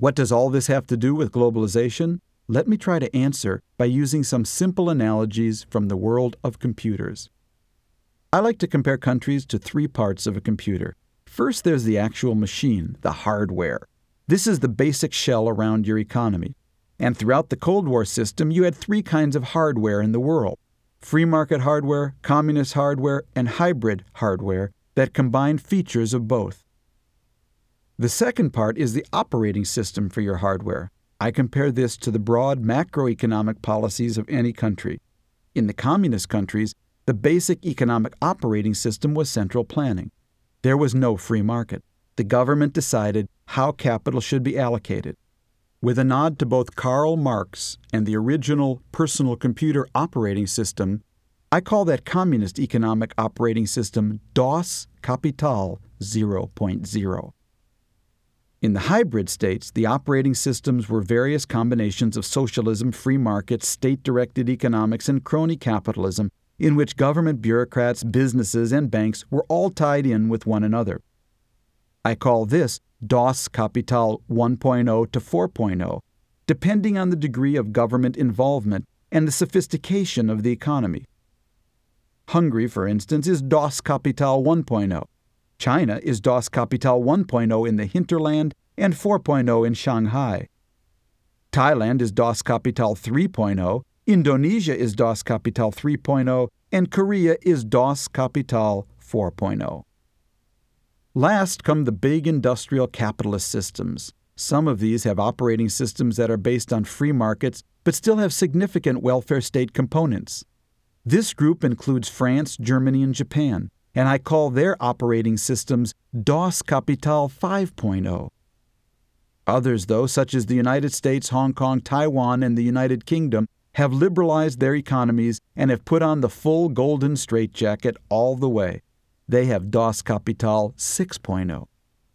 What does all this have to do with globalization? Let me try to answer by using some simple analogies from the world of computers. I like to compare countries to three parts of a computer. First, there's the actual machine, the hardware. This is the basic shell around your economy. And throughout the Cold War system, you had three kinds of hardware in the world: free market hardware, communist hardware, and hybrid hardware that combined features of both. The second part is the operating system for your hardware. I compare this to the broad macroeconomic policies of any country. In the communist countries, the basic economic operating system was central planning. There was no free market. The government decided how capital should be allocated. With a nod to both Karl Marx and the original personal computer operating system, I call that communist economic operating system Das Kapital 0.0. In the hybrid states, the operating systems were various combinations of socialism, free markets, state-directed economics, and crony capitalism, in which government bureaucrats, businesses, and banks were all tied in with one another. I call this Das Kapital 1.0 to 4.0, depending on the degree of government involvement and the sophistication of the economy. Hungary, for instance, is Das Kapital 1.0. China is Das Kapital 1.0 in the hinterland and 4.0 in Shanghai. Thailand is Das Kapital 3.0, Indonesia is Das Kapital 3.0, and Korea is Das Kapital 4.0. Last come the big industrial capitalist systems. Some of these have operating systems that are based on free markets but still have significant welfare state components. This group includes France, Germany, and Japan, and I call their operating systems Das Kapital 5.0. Others, though, such as the United States, Hong Kong, Taiwan, and the United Kingdom, have liberalized their economies and have put on the full golden straitjacket all the way. They have Das Kapital 6.0.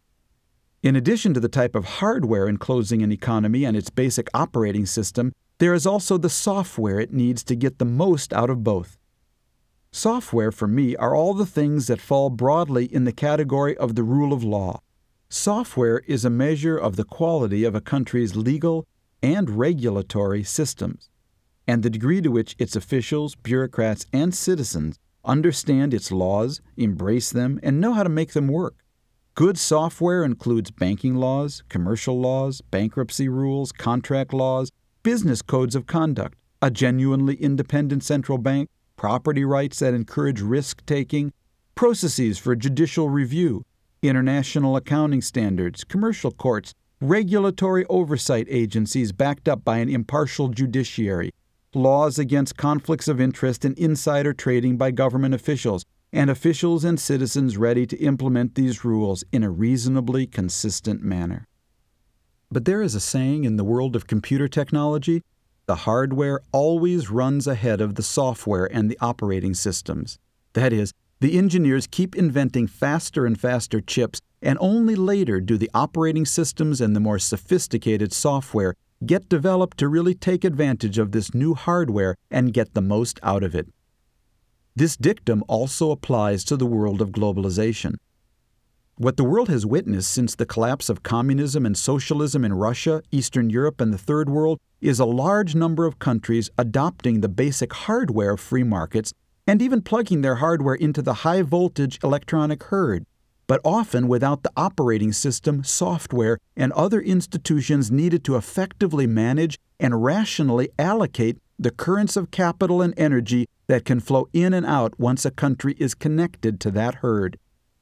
In addition to the type of hardware enclosing an economy and its basic operating system, there is also the software it needs to get the most out of both. Software, for me, are all the things that fall broadly in the category of the rule of law. Software is a measure of the quality of a country's legal and regulatory systems, and the degree to which its officials, bureaucrats, and citizens understand its laws, embrace them, and know how to make them work. Good software includes banking laws, commercial laws, bankruptcy rules, contract laws, business codes of conduct, a genuinely independent central bank, property rights that encourage risk-taking, processes for judicial review, international accounting standards, commercial courts, regulatory oversight agencies backed up by an impartial judiciary, laws against conflicts of interest and insider trading by government officials, and officials and citizens ready to implement these rules in a reasonably consistent manner. But there is a saying in the world of computer technology: the hardware always runs ahead of the software and the operating systems. That is, the engineers keep inventing faster and faster chips, and only later do the operating systems and the more sophisticated software get developed to really take advantage of this new hardware and get the most out of it. This dictum also applies to the world of globalization. What the world has witnessed since the collapse of communism and socialism in Russia, Eastern Europe, and the Third World is a large number of countries adopting the basic hardware of free markets and even plugging their hardware into the high-voltage electronic herd, but often without the operating system, software, and other institutions needed to effectively manage and rationally allocate the currents of capital and energy that can flow in and out once a country is connected to that herd.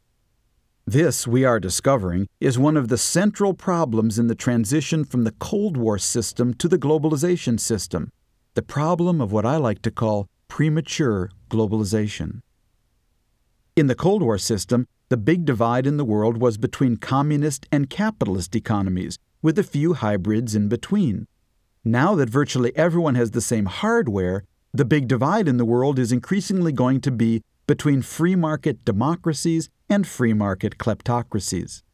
This, we are discovering, is one of the central problems in the transition from the Cold War system to the globalization system, the problem of what I like to call premature globalization. In the Cold War system, the big divide in the world was between communist and capitalist economies, with a few hybrids in between. Now that virtually everyone has the same hardware, the big divide in the world is increasingly going to be between free market democracies and free market kleptocracies.